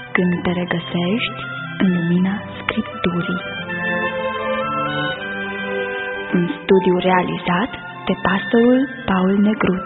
când te regăsești în lumina Scripturii. Un studiu realizat de pastorul Paul Negruț.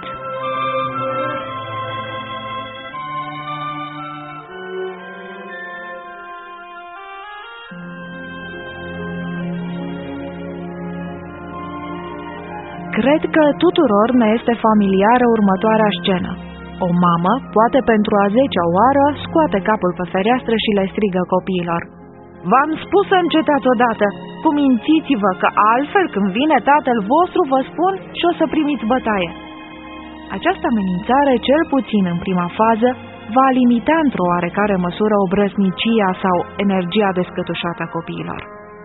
Cred că tuturor ne este familiară următoarea scenă. O mamă, poate pentru a 10-a oară, scoate capul pe fereastră și le strigă copiilor: "V-am spus să încetați odată! Cumințiți-vă că altfel când vine tatăl vostru, vă spun, și o să primiți bătaie." Această amenințare, cel puțin în prima fază, va limita într-o oarecare măsură obrăznicia sau energia descătușată a copiilor.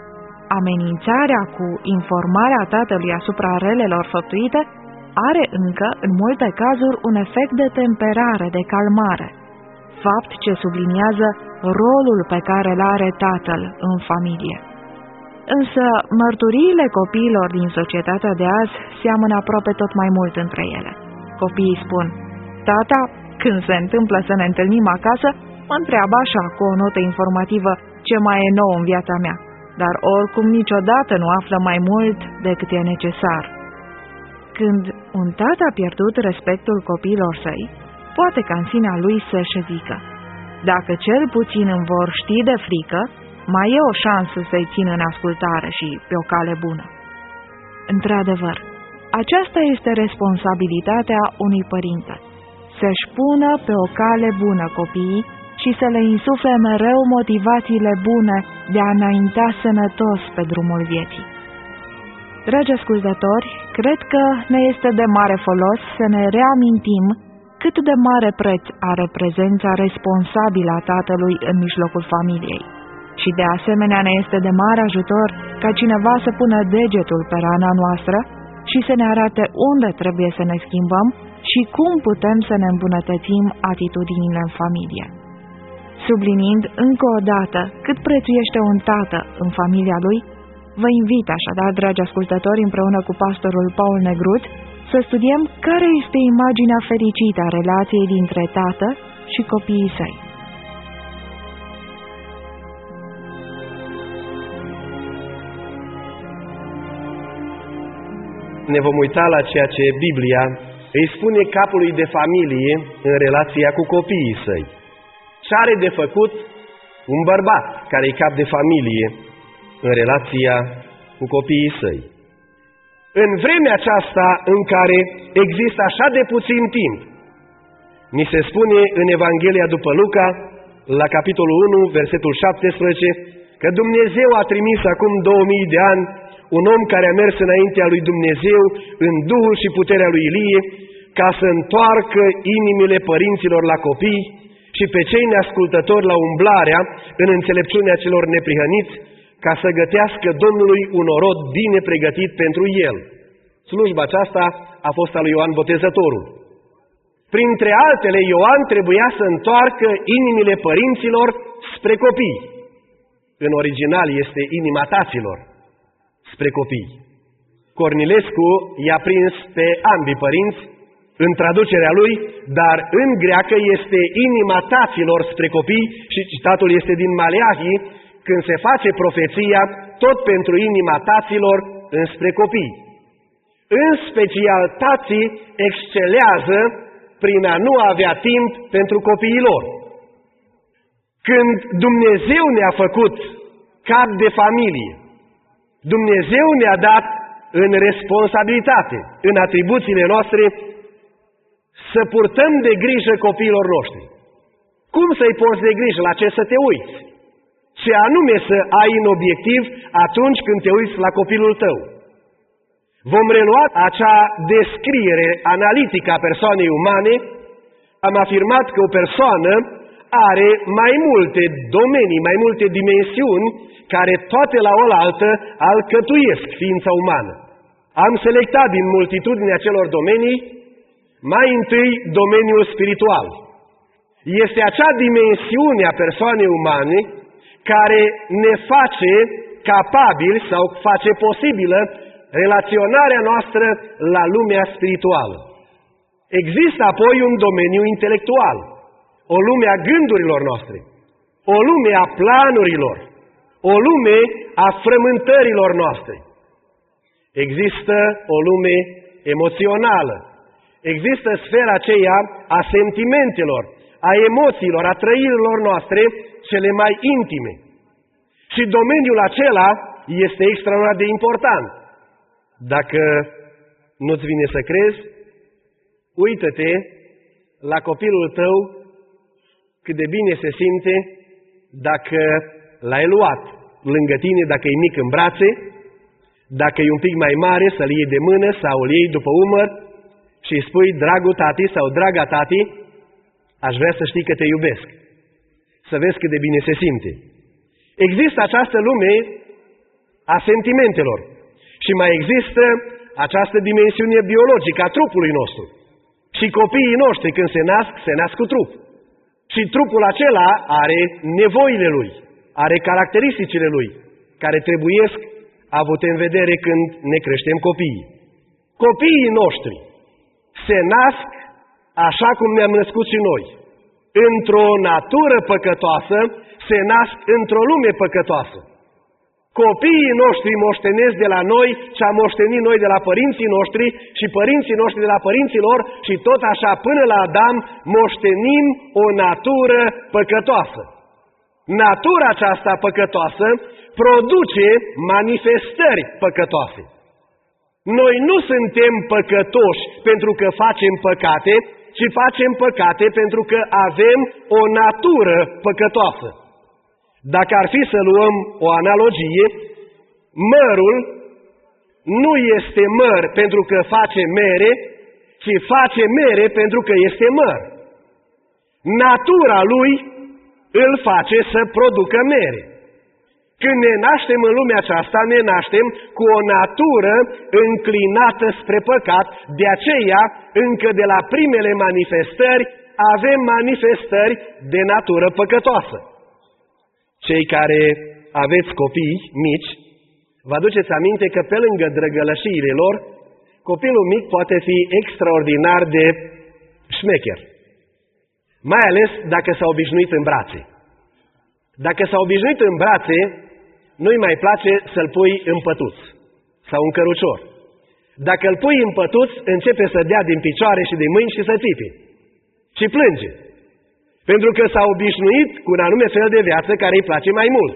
Amenințarea cu informarea tatălui asupra relelor făptuite are încă, în multe cazuri, un efect de temperare, de calmare, fapt ce subliniază rolul pe care îl are tatăl în familie. Însă, mărturiile copiilor din societatea de azi seamănă aproape tot mai mult între ele. Copiii spun: "Tata, când se întâmplă să ne întâlnim acasă, mă întreabă așa, cu o notă informativă, ce mai e nou în viața mea, dar oricum niciodată nu află mai mult decât e necesar." Când un tată a pierdut respectul copiilor săi, poate ca în sinea lui să-și zică: "Dacă cel puțin îmi vor ști de frică, mai e o șansă să-i țin în ascultare și pe o cale bună." Într-adevăr, aceasta este responsabilitatea unui părinte: să-și pună pe o cale bună copiii și să le insufle mereu motivațiile bune de a înainta sănătos pe drumul vieții. Dragi ascultători, cred că ne este de mare folos să ne reamintim cât de mare preț are prezența responsabilă a tatălui în mijlocul familiei. Și de asemenea ne este de mare ajutor ca cineva să pună degetul pe rana noastră și să ne arate unde trebuie să ne schimbăm și cum putem să ne îmbunătățim atitudinile în familie. Subliniind încă o dată cât prețuiește un tată în familia lui, vă invit așadar, dragi ascultători, împreună cu pastorul Paul Negruț, să studiem care este imaginea fericită a relației dintre tată și copiii săi. Ne vom uita la ceea ce Biblia îi spune capului de familie în relația cu copiii săi. Ce are de făcut un bărbat care e cap de familie în relația cu copiii săi? În vremea aceasta în care există așa de puțin timp, ni se spune în Evanghelia după Luca, la capitolul 1, versetul 17, că Dumnezeu a trimis acum 2000 de ani un om care a mers înaintea lui Dumnezeu în duhul și puterea lui Ilie, ca să întoarcă inimile părinților la copii și pe cei neascultători la umblarea în înțelepciunea celor neprihăniți, ca să gătească Domnului un orod bine pregătit pentru el. Slujba aceasta a fost a lui Ioan Botezătorul. Printre altele, Ioan trebuia să întoarcă inimile părinților spre copii. În original este inima taților spre copii. Cornilescu i-a prins pe ambii părinți în traducerea lui, dar în greacă este inima taților spre copii și citatul este din Maleahi, când se face profeția tot pentru inima taților înspre copii. În special, tații excelează prin a nu avea timp pentru copiii lor. Când Dumnezeu ne-a făcut cap de familie, Dumnezeu ne-a dat în responsabilitate, în atribuțiile noastre, să purtăm de grijă copiilor noștri. Cum să-i poți de grijă? La ce să te uiți? Ce anume să ai în obiectiv atunci când te uiți la copilul tău? Vom relua acea descriere analitică a persoanei umane. Am afirmat că o persoană are mai multe domenii, mai multe dimensiuni, care toate la oaltă alcătuiesc ființa umană. Am selectat din multitudinea celor domenii mai întâi domeniul spiritual. Este acea dimensiune a persoanei umane care ne face capabili sau face posibilă relaționarea noastră la lumea spirituală. Există apoi un domeniu intelectual, o lume a gândurilor noastre. o lume a planurilor, o lume a frământărilor noastre. Există o lume emoțională, există sfera aceea a sentimentelor, a emoțiilor, a trăirilor noastre cele mai intime. Și domeniul acela este extraordinar de important. Dacă nu-ți vine să crezi, uită-te la copilul tău cât de bine se simte dacă l-ai luat lângă tine, dacă e mic în brațe, dacă e un pic mai mare să-l iei de mână sau îl iei după umăr și îi spui, dragul tati sau draga tati, aș vrea să știi că te iubesc. Să vezi cât de bine se simte. Există această lume a sentimentelor și mai există această dimensiune biologică a trupului nostru. Și copiii noștri când se nasc cu trup. Și trupul acela are nevoile lui, are caracteristicile lui, care trebuiesc avute în vedere când ne creștem copiii. Copiii noștri se nasc așa cum ne-am născut și noi. Într-o natură păcătoasă, se nasc într-o lume păcătoasă. Copiii noștri moștenesc de la noi ce am moștenit noi de la părinții noștri și părinții noștri de la părinții lor și tot așa până la Adam moștenim o natură păcătoasă. Natura aceasta păcătoasă produce manifestări păcătoase. Noi nu suntem păcătoși pentru că facem păcate, ci facem păcate pentru că avem o natură păcătoasă. Dacă ar fi să luăm o analogie, mărul nu este măr pentru că face mere, ci face mere pentru că este măr. Natura lui îl face să producă mere. Când ne naștem în lumea aceasta, ne naștem cu o natură înclinată spre păcat, de aceea, încă de la primele manifestări, avem manifestări de natură păcătoasă. Cei care aveți copii mici, vă aduceți aminte că pe lângă drăgălășiile lor, copilul mic poate fi extraordinar de șmecher. Mai ales dacă s-a obișnuit în brațe. Dacă s-a obișnuit în brațe, nu-i mai place să-l pui în pătuț sau în cărucior. Dacă îl pui în pătuț, începe să dea din picioare și din mâini și să țipe. Și plânge. Pentru că s-a obișnuit cu un anume fel de viață care îi place mai mult.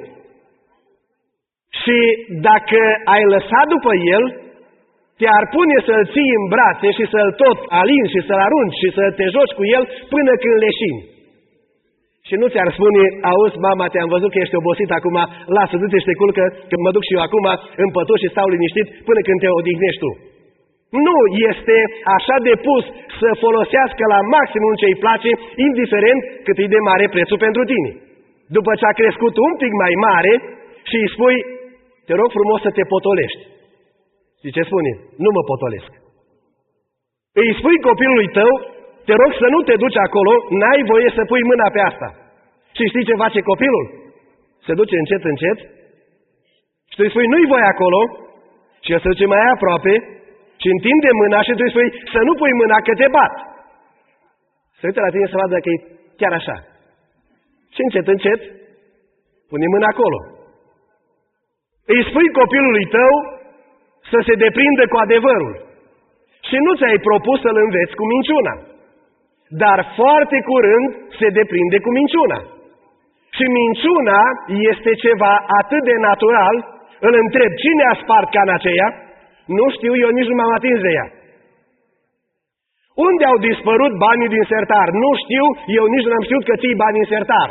Și dacă ai lăsat după el, te-ar pune să-l ții în brațe și să-l tot alini și să-l arunci și să te joci cu el până când leșini. Și nu ți-ar spune, auzi, mama, te-am văzut că ești obosit acum, lasă, du-te și te culcă, că mă duc și eu acum în pătuș și stau liniștit până când te odihnești tu. Nu este așa de pus să folosească la maximum ce îi place, indiferent cât e de mare prețul pentru tine. După ce a crescut un pic mai mare și îi spui, te rog frumos să te potolești. Și ce spune? Nu mă potolesc. Îi spui copilului tău, te rog să nu te duci acolo, n-ai voie să pui mâna pe asta. Și știi ce face copilul? Se duce încet, încet și tu îi spui, nu-i voi acolo și el se duce mai aproape și întinde mâna și tu îi spui, să nu pui mâna că te bat. Se uită la tine să vadă că e chiar așa. Și încet, încet pune mâna acolo. Îi spui copilului tău să se deprindă cu adevărul. Și nu ți-ai propus să-l înveți cu minciuna. Dar foarte curând se deprinde cu minciuna. Și minciuna este ceva atât de natural, îl întreb, cine a spart cana aceea? Nu știu, eu nici nu m-am atins de ea. Unde au dispărut banii din sertar? Nu știu, eu nici nu am știut că ții bani în sertar.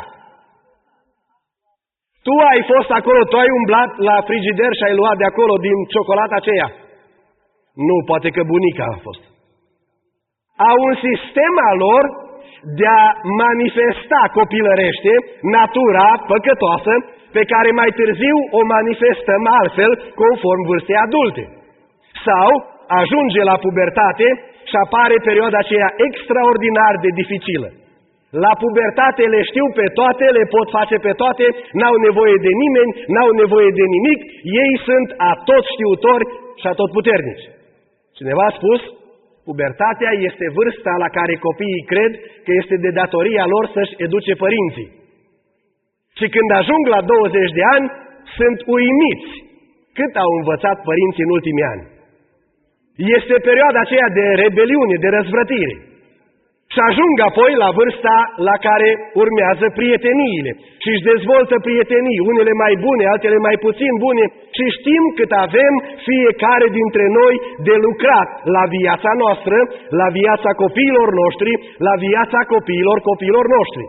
Tu ai fost acolo, tu ai umblat la frigider și ai luat de acolo din ciocolata aceea. Nu, poate că bunica a fost. Au un sistem al lor de a manifesta copilărește natura păcătoasă pe care mai târziu o manifestăm altfel conform vârstei adulte. Sau ajunge la pubertate și apare perioada aceea extraordinar de dificilă. La pubertate le știu pe toate, le pot face pe toate, n-au nevoie de nimeni, n-au nevoie de nimic, ei sunt atotștiutori și atotputernici. Cineva a spus, pubertatea este vârsta la care copiii cred că este de datoria lor să-și educe părinții. Și când ajung la 20 de ani, sunt uimiți cât au învățat părinții în ultimii ani. Este perioada aceea de rebeliune, de răzvrătire. Și ajung apoi la vârsta la care urmează prieteniile și își dezvoltă prietenii, unele mai bune, altele mai puțin bune, și știm cât avem fiecare dintre noi de lucrat la viața noastră, la viața copiilor noștri, la viața copiilor noștri.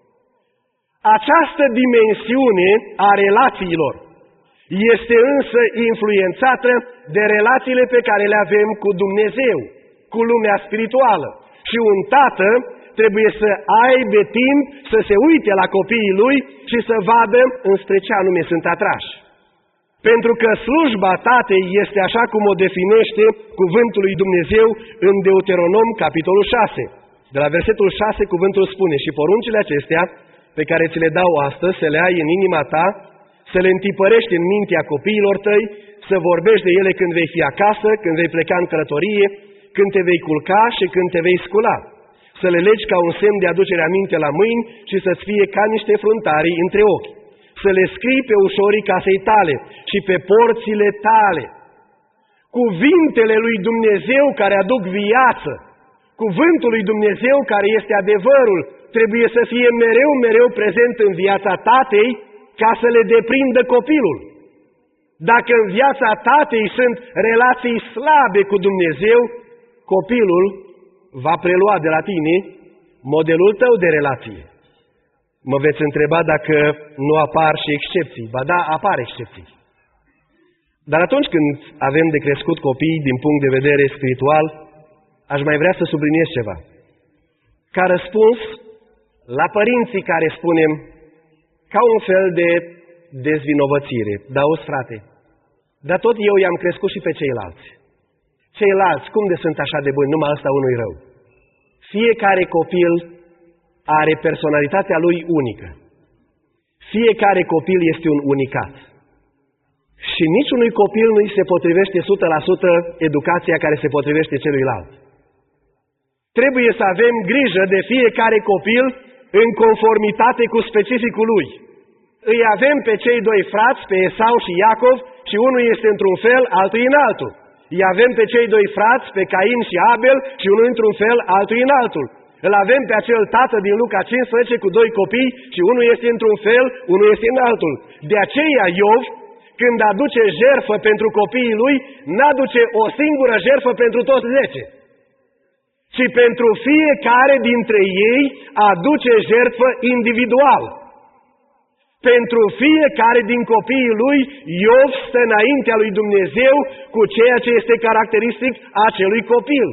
Această dimensiune a relațiilor este însă influențată de relațiile pe care le avem cu Dumnezeu, cu lumea spirituală. Și un tată trebuie să aibă timp să se uite la copiii lui și să vadă înspre ce anume sunt atrași. Pentru că slujba tatei este așa cum o definește cuvântul lui Dumnezeu în Deuteronom, capitolul 6. De la versetul 6 cuvântul spune: și poruncile acestea pe care ți le dau astăzi să le ai în inima ta, să le întipărești în mintea copiilor tăi, să vorbești de ele când vei fi acasă, când vei pleca în călătorie, când te vei culca și când te vei scula, să le legi ca un semn de aducere aminte la mâini și să-ți fie ca niște fruntarii între ochi, să le scrii pe ușorii casei tale și pe porțile tale. Cuvintele lui Dumnezeu care aduc viață, cuvântul lui Dumnezeu care este adevărul, trebuie să fie mereu prezent în viața tatei ca să le deprindă copilul. Dacă în viața tatei sunt relații slabe cu Dumnezeu, copilul va prelua de la tine modelul tău de relație. Mă veți întreba dacă nu apar și excepții. Ba da, apar excepții. Dar atunci când avem de crescut copii din punct de vedere spiritual, aș mai vrea să subliniez ceva. Ca răspuns la părinții care spunem ca un fel de dezvinovățire: da, auzi, frate, dar tot eu i-am crescut și pe ceilalți. Ceilalți, cum de sunt așa de buni, numai ăsta unul rău? Fiecare copil are personalitatea lui unică. Fiecare copil este un unicat. Și niciunui copil nu îi se potrivește 100% educația care se potrivește celuilalt. Trebuie să avem grijă de fiecare copil în conformitate cu specificul lui. Îi avem pe cei doi frați, pe Esau și Iacov, și unul este într-un fel, altul în altul. Îi avem pe cei doi frați, pe Cain și Abel, și unul într-un fel, altul în altul. Îl avem pe acel tată din Luca 15 cu doi copii și unul este într-un fel, unul este în altul. De aceea Iov, când aduce jertfă pentru copiii lui, n-aduce o singură jertfă pentru toți 10, ci pentru fiecare dintre ei aduce jertfă individual. Pentru fiecare din copiii lui, Iov stă înaintea lui Dumnezeu cu ceea ce este caracteristic acelui copil.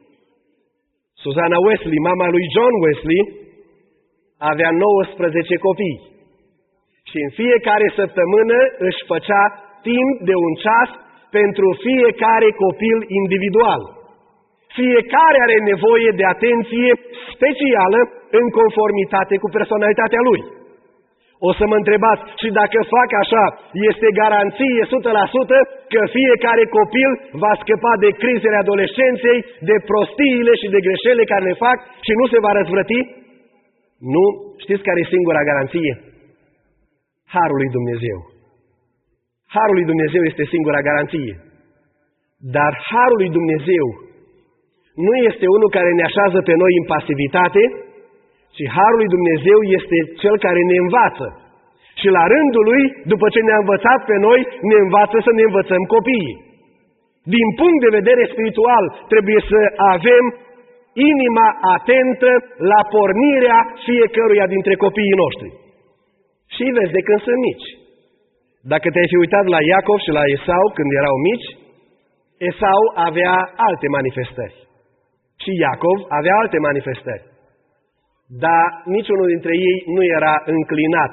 Susanna Wesley, mama lui John Wesley, avea 19 copii și în fiecare săptămână își făcea timp de un ceas pentru fiecare copil individual. Fiecare are nevoie de atenție specială în conformitate cu personalitatea lui. O să mă întrebați, și dacă fac așa, este garanție 100% că fiecare copil va scăpa de crizele adolescenței, de prostiile și de greșelile care le fac și nu se va răzvrăti? Nu. Știți care e singura garanție? Harul lui Dumnezeu. Harul lui Dumnezeu este singura garanție. Dar Harul lui Dumnezeu nu este unul care ne așează pe noi în pasivitate, ci Harul lui Dumnezeu este Cel care ne învață. Și la rândul Lui, după ce ne-a învățat pe noi, ne învață să ne învățăm copiii. Din punct de vedere spiritual, trebuie să avem inima atentă la pornirea fiecăruia dintre copiii noștri. Și vezi de când sunt mici. Dacă te-ai fi uitat la Iacov și la Esau când erau mici, Esau avea alte manifestări. Și Iacov avea alte manifestări. Dar niciunul dintre ei nu era înclinat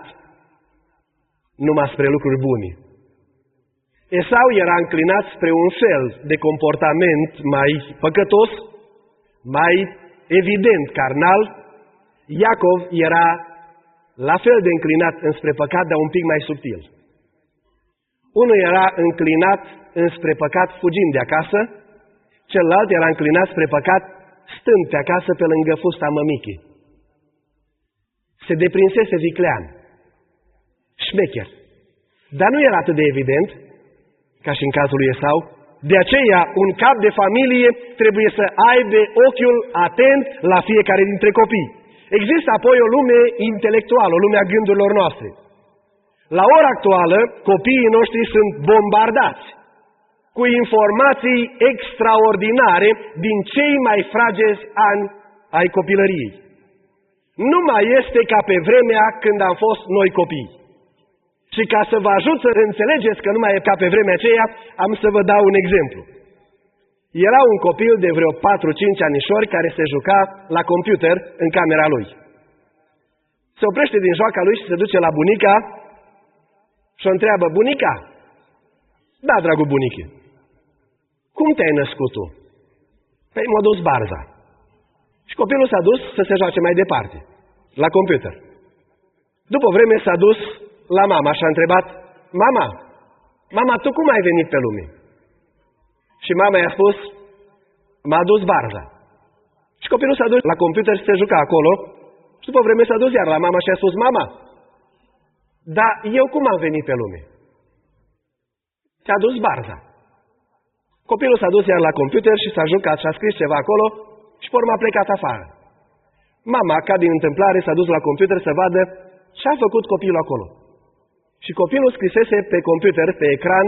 numai spre lucruri bune. Esau era înclinat spre un fel de comportament mai păcătos, mai evident carnal. Iacov era la fel de înclinat înspre păcat, dar un pic mai subtil. Unul era înclinat înspre păcat fugind de acasă, celălalt era înclinat spre păcat stând pe acasă pe lângă fusta mămichii. Se deprinsese viclean. șmecher. Dar nu era atât de evident, ca și în cazul lui Esau. De aceea, un cap de familie trebuie să aibă ochiul atent la fiecare dintre copii. Există apoi o lume intelectuală, o lume a gândurilor noastre. La ora actuală, copiii noștri sunt bombardați cu informații extraordinare din cei mai fragezi ani ai copilăriei. Nu mai este ca pe vremea când am fost noi copii. Și ca să vă ajut să înțelegeți că nu mai e ca pe vremea aceea, am să vă dau un exemplu. Era un copil de vreo 4-5 anișori care se juca la computer în camera lui. Se oprește din joaca lui și se duce la bunica și o întreabă: bunica? Da, dragul buniche. Cum te-ai născut tu? Păi m-a dus barza. Și copilul s-a dus să se joace mai departe, la computer. După vreme s-a dus la mama și a întrebat: mama, tu cum ai venit pe lume? Și mama i-a spus: m-a dus barza. Și copilul s-a dus la computer și se juca acolo. Și după vreme s-a dus iar la mama și a spus: mama, dar eu cum am venit pe lume? Ți-a dus barza. Copilul s-a dus iar la computer și s-a jucat și a scris ceva acolo și pe urmă a plecat afară. Mama, ca din întâmplare, s-a dus la computer să vadă ce a făcut copilul acolo. Și copilul scrisese pe computer, pe ecran: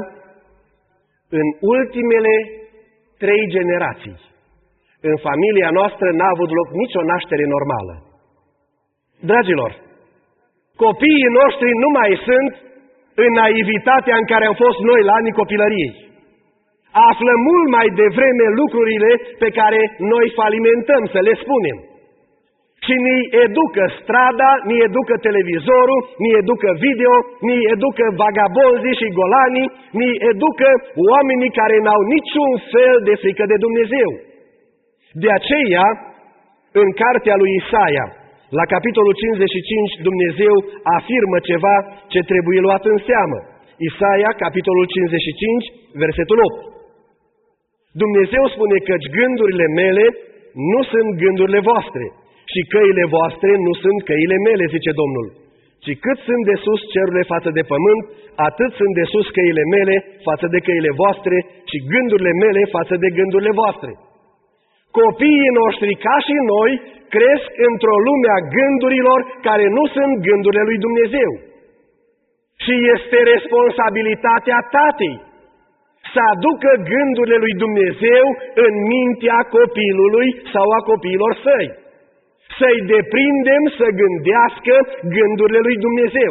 în ultimele 3 generații, în familia noastră n-a avut loc nicio naștere normală. Dragilor, copiii noștri nu mai sunt în naivitatea în care am fost noi la anii copilăriei. Află mult mai devreme lucrurile pe care noi falimentăm, să le spunem. Și ni educă strada, ni educă televizorul, ni educă video, ni educă vagabonzii și golanii, ni educă oamenii care n-au niciun fel de frică de Dumnezeu. De aceea, în cartea lui Isaia, la capitolul 55, Dumnezeu afirmă ceva ce trebuie luat în seamă. Isaia, capitolul 55, versetul 8. Dumnezeu spune: căci gândurile mele nu sunt gândurile voastre și căile voastre nu sunt căile mele, zice Domnul. Ci cât sunt de sus cerurile față de pământ, atât sunt de sus căile mele față de căile voastre și gândurile mele față de gândurile voastre. Copiii noștri, ca și noi, cresc într-o lume a gândurilor care nu sunt gândurile lui Dumnezeu. Și este responsabilitatea tatei să aducă gândurile lui Dumnezeu în mintea copilului sau a copiilor săi. Să-i deprindem să gândească gândurile lui Dumnezeu.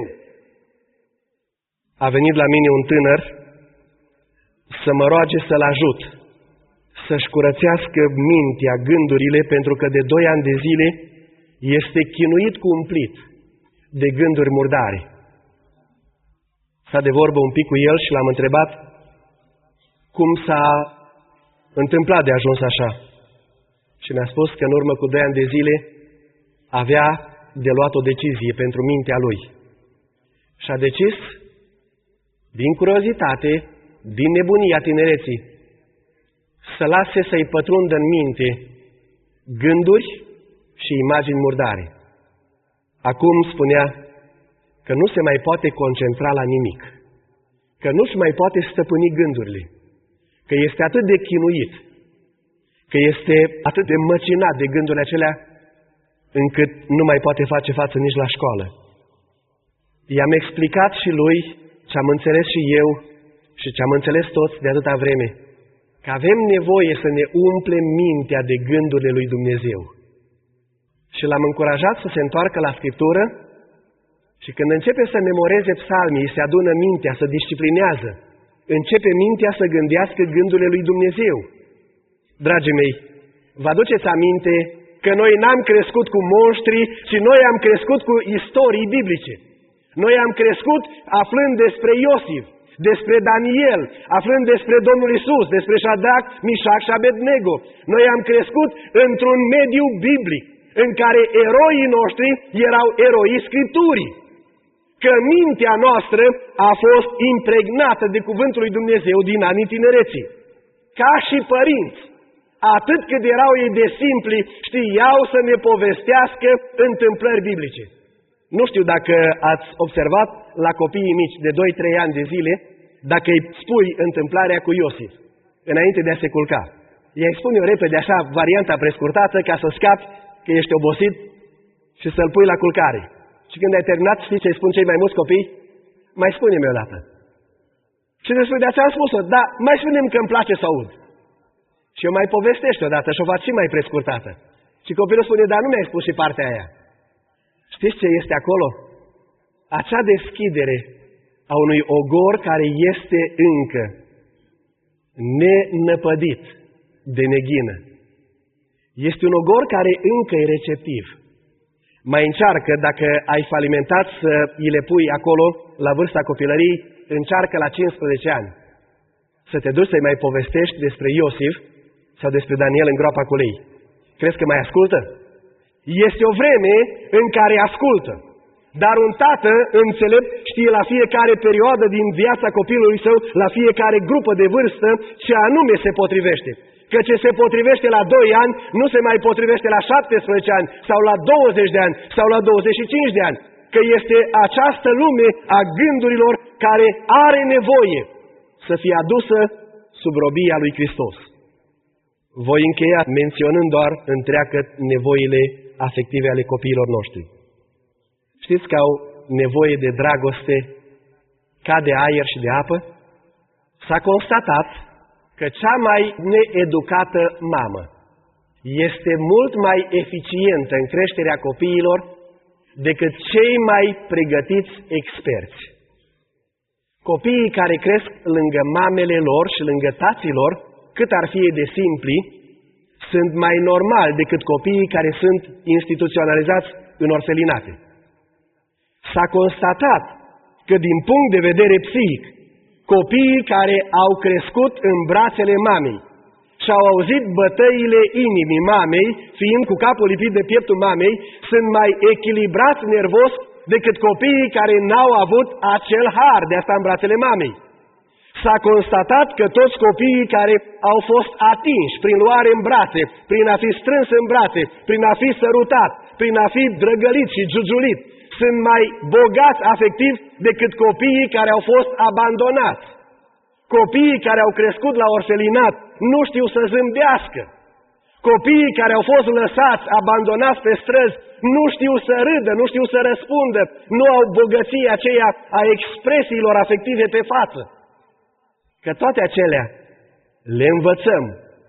A venit la mine un tânăr să mă roage să-l ajut să-și curățească mintea, gândurile, pentru că de 2 ani de zile este chinuit cu umplit de gânduri murdare. S-a de vorbă un pic cu el și l-am întrebat cum s-a întâmplat de ajuns așa. Și mi-a spus că în urmă cu 2 ani de zile avea de luat o decizie pentru mintea lui. Și a decis, din curiozitate, din nebunia tinereții, să lase să-i pătrundă în minte gânduri și imagini murdare. Acum spunea că nu se mai poate concentra la nimic, că nu-și mai poate stăpâni gândurile, că este atât de chinuit, că este atât de măcinat de gândurile acelea, încât nu mai poate face față nici la școală. I-am explicat și lui ce am înțeles și eu și ce am înțeles toți de atâta vreme, că avem nevoie să ne umplem mintea de gândurile lui Dumnezeu. Și l-am încurajat să se întoarcă la Scriptură și când începe să memoreze psalmii, se adună mintea, să disciplinează, începe mintea să gândească gândurile lui Dumnezeu. Dragii mei, vă aduceți aminte că noi n-am crescut cu monștri, ci noi am crescut cu istorii biblice. Noi am crescut aflând despre Iosif, despre Daniel, aflând despre Domnul Isus, despre Șadrac, Mișac și Abednego. Noi am crescut într-un mediu biblic, în care eroii noștri erau eroii Scripturii. Că mintea noastră a fost impregnată de Cuvântul lui Dumnezeu din anii tinereții. Ca și părinți, atât cât erau ei de simpli, știau să ne povestească întâmplări biblice. Nu știu dacă ați observat la copiii mici de 2-3 ani de zile, dacă îi spui întâmplarea cu Iosif, înainte de a se culca. I-ai spune repede așa, varianta prescurtată, ca să scapi că ești obosit și să-l pui la culcare. Și când ai terminat, știi ce îi spun cei mai mulți copii? Mai spune-mi o dată. Și îți spune, de aceea am spus-o, da, mai spune-mi că îmi place să aud. Și eu mai povestește odată și o fac și mai prescurtată. Și copilul spune, dar nu mi-ai spus și partea aia. Știți ce este acolo? Acea deschidere a unui ogor care este încă nenăpădit de neghină. Este un ogor care încă e receptiv. Mai încearcă, dacă ai falimentat să îi le pui acolo, la vârsta copilăriei, încearcă la 15 ani să te duci să-i mai povestești despre Iosif sau despre Daniel în groapa cu lei. Crezi că mai ascultă? Este o vreme în care ascultă. Dar un tată înțelept știe la fiecare perioadă din viața copilului său, la fiecare grupă de vârstă, ce anume se potrivește. Că ce se potrivește la 2 ani, nu se mai potrivește la 17 ani, sau la 20 de ani, sau la 25 de ani. Că este această lume a gândurilor care are nevoie să fie adusă sub robia lui Hristos. Voi încheia menționând doar întreagăt nevoile afective ale copiilor noștri. Știți că au nevoie de dragoste ca de aer și de apă? S-a constatat că cea mai needucată mamă este mult mai eficientă în creșterea copiilor decât cei mai pregătiți experți. Copiii care cresc lângă mamele lor și lângă taților, cât ar fi de simpli, sunt mai normali decât copiii care sunt instituționalizați în orfelinate. S-a constatat că din punct de vedere psihic, copiii care au crescut în brațele mamei și au auzit bătăile inimii mamei, fiind cu capul lipit de pieptul mamei, sunt mai echilibrați nervos decât copiii care n-au avut acel har de a sta în brațele mamei. S-a constatat că toți copiii care au fost atinși prin luare în brațe, prin a fi strâns în brațe, prin a fi sărutat, prin a fi drăgălit și giugiulit, sunt mai bogați afectiv decât copiii care au fost abandonați. Copiii care au crescut la orfelinat nu știu să zâmbească. Copiii care au fost lăsați, abandonați pe străzi, nu știu să râdă, nu știu să răspundă, nu au bogăția aceea a expresiilor afective pe față. Că toate acelea le învățăm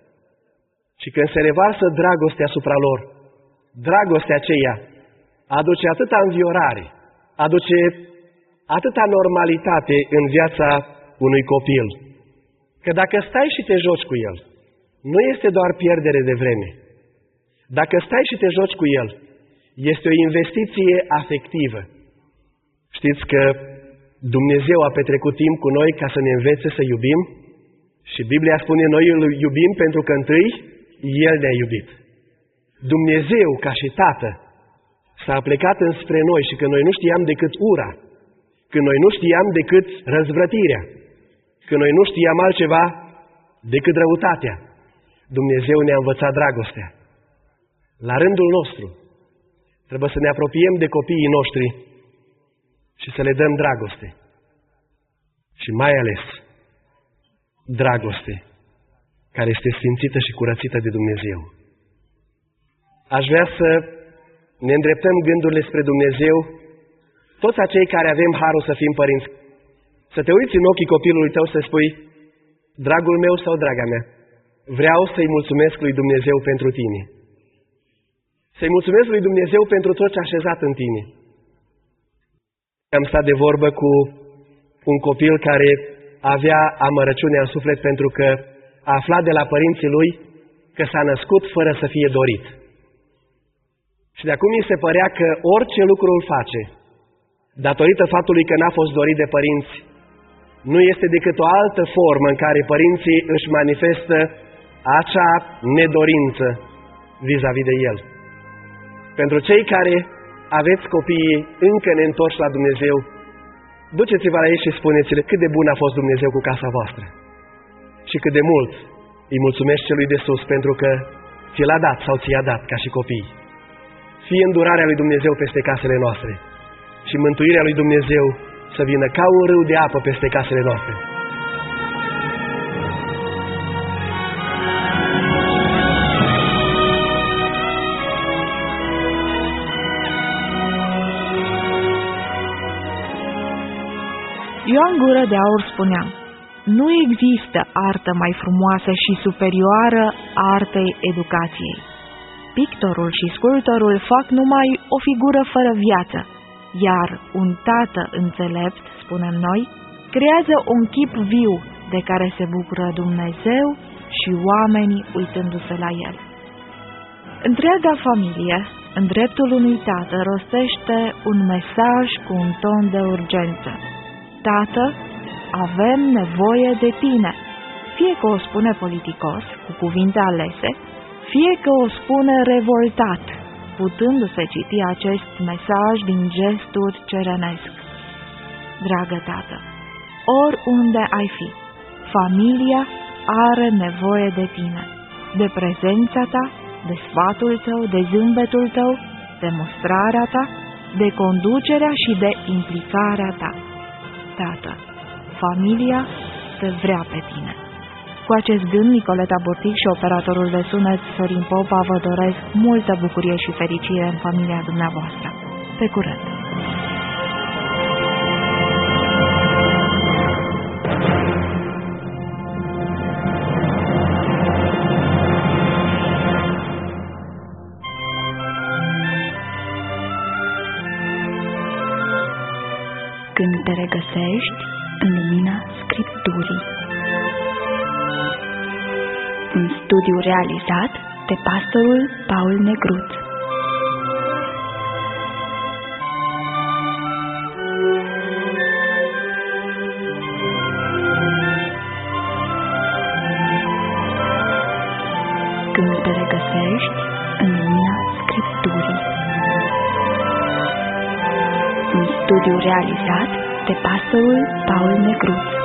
și când se revarsă dragostea asupra lor, dragostea aceea aduce atâta înviorare, aduce atâta normalitate în viața unui copil, că dacă stai și te joci cu el, nu este doar pierdere de vreme. Dacă stai și te joci cu el, este o investiție afectivă. Știți că Dumnezeu a petrecut timp cu noi ca să ne învețe să iubim și Biblia spune noi îl iubim pentru că întâi El ne-a iubit. Dumnezeu, ca și Tată, s-a plecat înspre noi și că noi nu știam decât ura, că noi nu știam decât răzvrătirea, că noi nu știam altceva decât răutatea. Dumnezeu ne-a învățat dragostea. La rândul nostru, trebuie să ne apropiem de copiii noștri și să le dăm dragoste. Și mai ales, dragoste care este sfințită și curățită de Dumnezeu. Aș vrea să ne îndreptăm gândurile spre Dumnezeu, toți acei care avem harul să fim părinți, să te uiți în ochii copilului tău să spui, dragul meu sau draga mea, vreau să-i mulțumesc lui Dumnezeu pentru tine. Să-i mulțumesc lui Dumnezeu pentru tot ce a așezat în tine. Am stat de vorbă cu un copil care avea amărăciune în suflet pentru că a aflat de la părinții lui că s-a născut fără să fie dorit. Și de acum îi se părea că orice lucru îl face, datorită faptului că n-a fost dorit de părinți, nu este decât o altă formă în care părinții își manifestă acea nedorință vis-a-vis de el. Pentru cei care aveți copiii încă neîntorși la Dumnezeu, duceți-vă la ei și spuneți-le cât de bun a fost Dumnezeu cu casa voastră și cât de mult îi mulțumești celui de sus pentru că ți l-a dat sau ți-a dat ca și copii. Fie îndurarea lui Dumnezeu peste casele noastre și mântuirea lui Dumnezeu să vină ca un râu de apă peste casele noastre. Ioan Gură de Aur spunea: nu există artă mai frumoasă și superioară artei educației. Pictorul și sculptorul fac numai o figură fără viață, iar un tată înțelept, spunem noi, creează un chip viu de care se bucură Dumnezeu și oamenii uitându-se la el. Întreaga familie, în dreptul unui tată, rostește un mesaj cu un ton de urgență: Tată, avem nevoie de tine. Fie că o spune politicos, cu cuvinte alese, fie că o spune revoltat, putându-se citi acest mesaj din gesturi cerenesc. Dragă tată, oriunde ai fi, familia are nevoie de tine, de prezența ta, de sfatul tău, de zâmbetul tău, de mustrarea ta, de conducerea și de implicarea ta. Tată, familia te vrea pe tine. Cu acest gând, Nicoleta Burtic și operatorul de sunet Sorin Popa vă doresc multă bucurie și fericire în familia dumneavoastră. Pe curând! Când te regăsești în lumina Scripturii. Un studiu realizat de pastorul Paul Negruț. Când te regăsești în lumina Scripturii. Un studiu realizat de pastorul Paul Negruț.